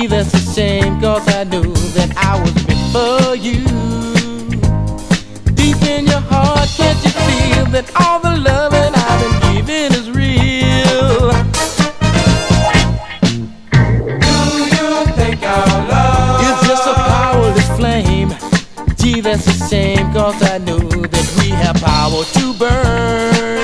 Gee, that's a shame, 'cause I knew that I was meant for you. Deep in your heart, can't you feel that all the loving I've been giving is real? Do you think our love is just a powerless flame? Gee, that's a shame, 'cause I knew that we have power to burn.